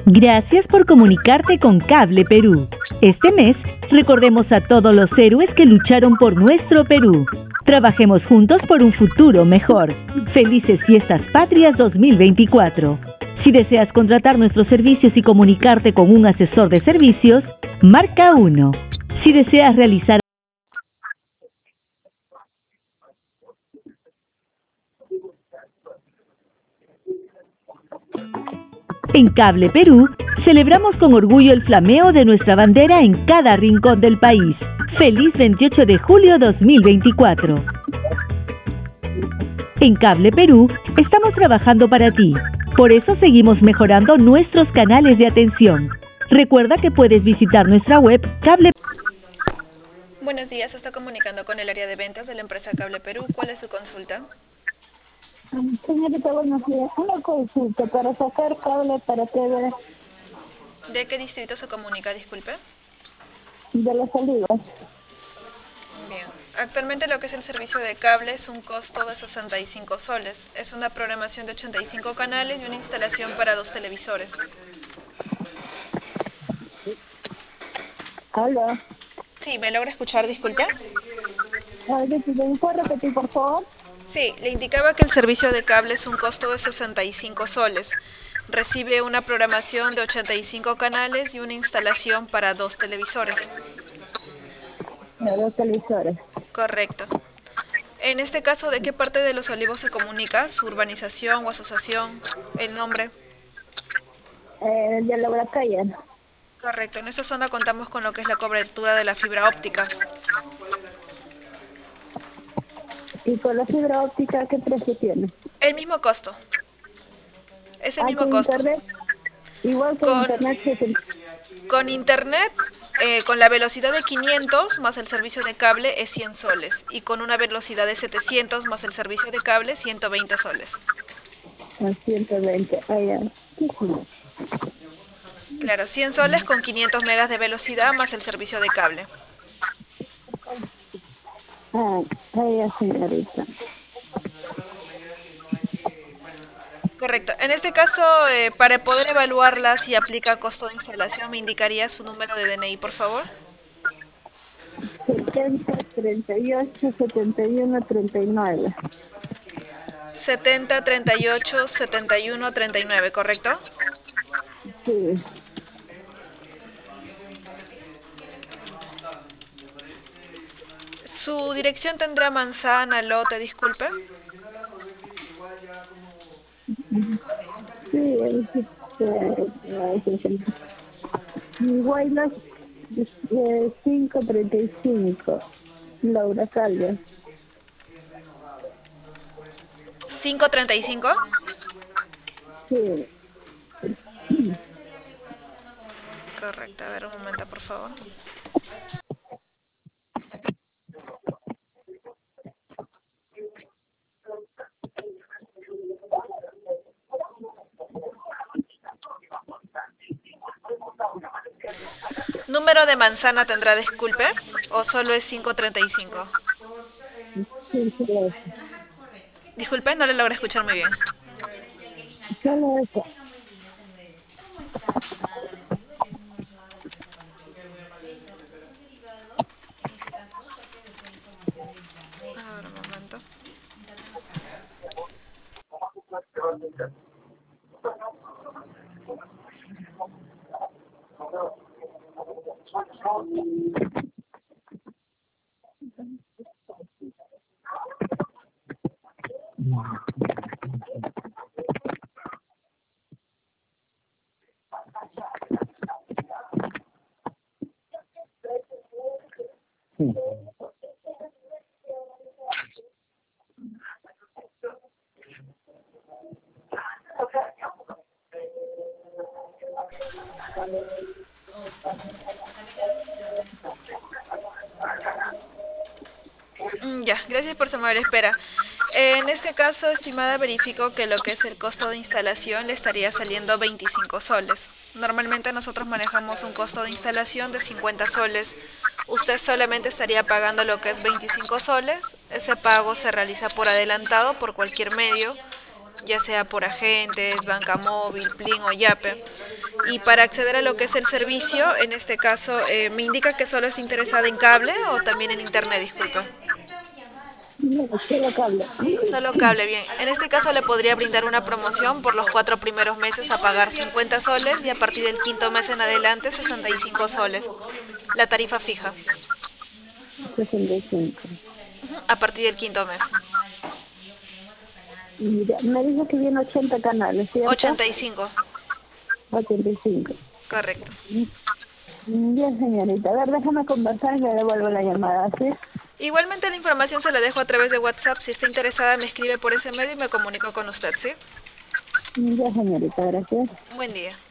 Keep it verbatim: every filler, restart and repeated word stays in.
Gracias por comunicarte con Cable Perú. Este mes, recordemos a todos los héroes que lucharon por nuestro Perú. Trabajemos juntos por un futuro mejor. Felices Fiestas Patrias dos mil veinticuatro. Si deseas contratar nuestros servicios y comunicarte con un asesor de servicios, marca uno. Si deseas realizar En Cable Perú, celebramos con orgullo el flameo de nuestra bandera en cada rincón del país. ¡Feliz veintiocho de julio dos mil veinticuatro! En Cable Perú, estamos trabajando para ti. Por eso seguimos mejorando nuestros canales de atención. Recuerda que puedes visitar nuestra web Cable. Buenos días, se está comunicando con el área de ventas de la empresa Cable Perú. ¿Cuál es su consulta? Señorita, buenos días. Una consulta para sacar cable para T V ¿De qué distrito se comunica, disculpe? de las olivas. Bien. Actualmente lo que es el servicio de cable es un costo de sesenta y cinco soles. Es una programación de ochenta y cinco canales y una instalación para dos televisores. Hola. Sí, ¿me logra escuchar, disculpe? ¿Me puede repetir, por favor? Sí, le indicaba que el servicio de cable es un costo de sesenta y cinco soles. Recibe una programación de ochenta y cinco canales y una instalación para dos televisores. De dos televisores. Correcto. En este caso, ¿de qué parte de Los Olivos se comunica? ¿Su urbanización o asociación? ¿El nombre? Eh, de la Bracaya. Correcto. En esta zona contamos con lo que es la cobertura de la fibra óptica. ¿Y con la fibra óptica qué precio tiene? El mismo costo. Es el Ah, mismo con costo. internet. Igual que Con, internet. Que con internet, eh, con la velocidad de quinientos más el servicio de cable es cien soles. Y con una velocidad de setecientos más el servicio de cable, ciento veinte soles. a ciento veinte. Ah, ya. Claro, cien soles con quinientos megas de velocidad más el servicio de cable. Ah, ah, ya, señorita. Correcto. En este caso, eh, para poder evaluarla si aplica costo de instalación, me indicaría su número de D N I, por favor. setenta, treinta y ocho, setenta y uno, treinta y nueve. setenta, treinta y ocho, setenta y uno, treinta y nueve, ¿correcto? Sí. Su dirección tendrá manzana, lote, disculpe. Sí, es este, Guaylas eh, cinco treinta y cinco, Laura Caldas. quinientos treinta y cinco. Sí. Correcto, a ver un momento, por favor. ¿Número de manzana tendrá, disculpe? ¿O solo es quinientos treinta y cinco? Sí, sí, sí. Disculpe, no le logré escuchar muy bien. Solo eso. A ver, un momento. Mm, Ya, gracias por su amable espera. En este caso, estimada, verifico que lo que es el costo de instalación le estaría saliendo veinticinco soles. Normalmente nosotros manejamos un costo de instalación de cincuenta soles. Usted solamente estaría pagando lo que es veinticinco soles. Ese pago se realiza por adelantado por cualquier medio, ya sea por agentes, banca móvil, Plin o Yape. Y para acceder a lo que es el servicio, en este caso, eh, me indica que solo está interesada en cable o también en internet, disculpe. No, solo cable. Solo cable, bien. En este caso le podría brindar una promoción por los cuatro primeros meses a pagar cincuenta soles y a partir del quinto mes en adelante sesenta y cinco soles. La tarifa fija. sesenta y cinco. Ujú, a partir del quinto mes. Mira, me dijo que viene ochenta canales, ¿cierto? ochenta y cinco. ochenta y cinco. Correcto. Bien, señorita. A ver, déjame conversar y le devuelvo la llamada, ¿sí? Igualmente la información se la dejo a través de WhatsApp. Si está interesada me escribe por ese medio y me comunico con usted, ¿sí? Ya, señorita, gracias. Buen día.